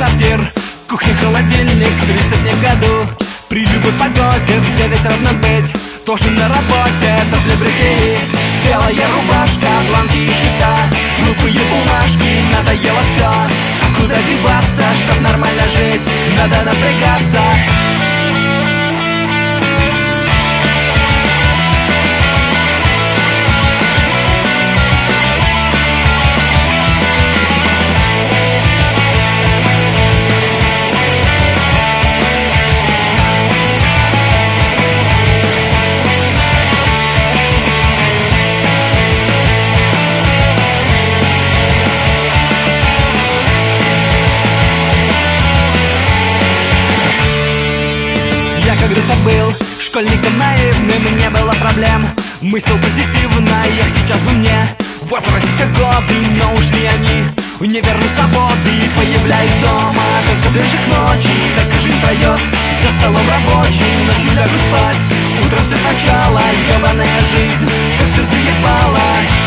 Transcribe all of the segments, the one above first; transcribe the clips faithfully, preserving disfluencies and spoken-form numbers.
сортир, кухня-холодильник, триста дней в году. При любой погоде в девять ровно быть должен на работе. Топли брюки, белая рубашка, бланки и счета, глупые бумажки, надоело все. А куда деваться, чтоб нормально жить, надо напрягаться. Я когда-то был школьником наивным, не было проблем, мыслил позитивно. Я сейчас бы мне возвратить те годы, но уж не они. Не верну свободы, появляюсь дома только ближе к ночи. Так и жизнь пройдет за столом рабочим, ночью лягу спать, утром все сначала. Ёбаная жизнь, как все заебала.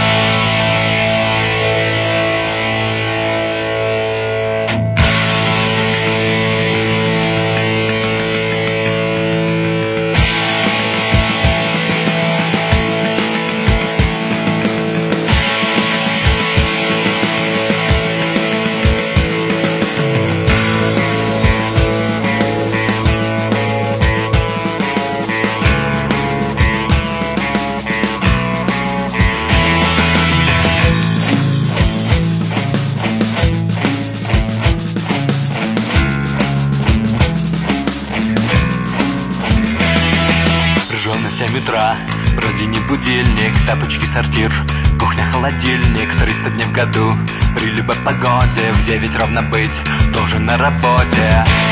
В семь утра, вроде не будильник, тапочки сортир, кухня-холодильник, триста дней в году. При любой погоде в девять ровно быть должен на работе.